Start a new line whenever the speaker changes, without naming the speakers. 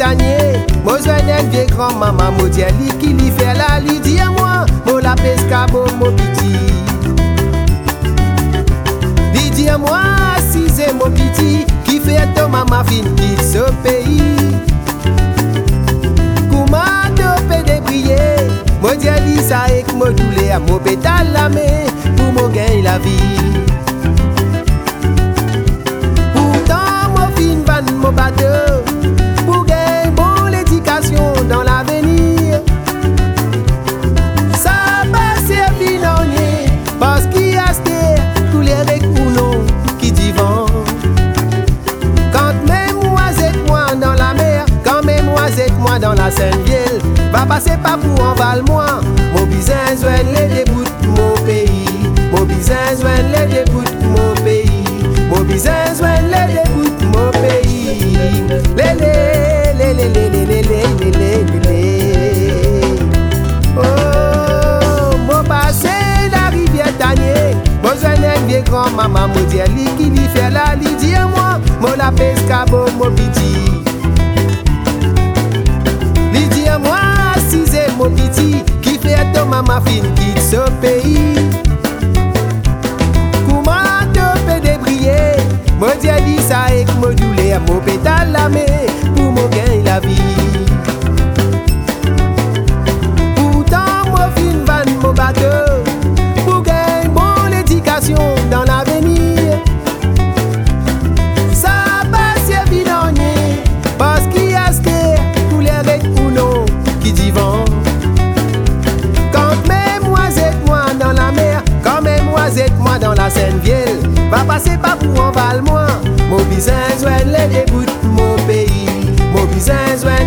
tanier. Moi un vieux grand maman modiali qui lui fait la lui dit à moi, moi la pescabo mon petit. Lui dit à moi, si c'est mon petit, qui fait ton maman fin quitte ce pays. Comment te peut débrier, modiali ça et que modulé à mon pétale la main pour mon gain la vie. Mon bateau pour gagner bon l'éducation dans l'avenir. Ça va servir l'année parce qu'il y a tous les recounos qui divan. Quand même moi et moi dans la mer, quand même moi et moi dans la Sainte-Ville, va passer pas pour en val moi. Mon bizin joint les débouts de mon pays. Mon bizin joint les débouts de mon pays. Mon bizin joint les débouts de mon pays. Oh, mon passé la rivière tanier. Moi un vieux grand maman modiali qui lui fait la lui dit à moi, mon la pescabo mon petit. Lui dit à moi, si c'est mon petit qui fait ton maman fin quitte ce pays. Comment te peut débrier? Moi dit ça et que modulé à mon pétale la main pour mon gain la vie. Pourtant moi fin van mon bateau pour gagner bon l'éducation dans l'avenir. Ça va servir d'année parce qu'il y a tous les recounos qui divan. Quand même moi et moi dans la mer, quand même moi et moi dans la Sainte-Ville, va passer pas pour en val moi. Mon bizin joint les débouts de mon pays. Mon bizin joint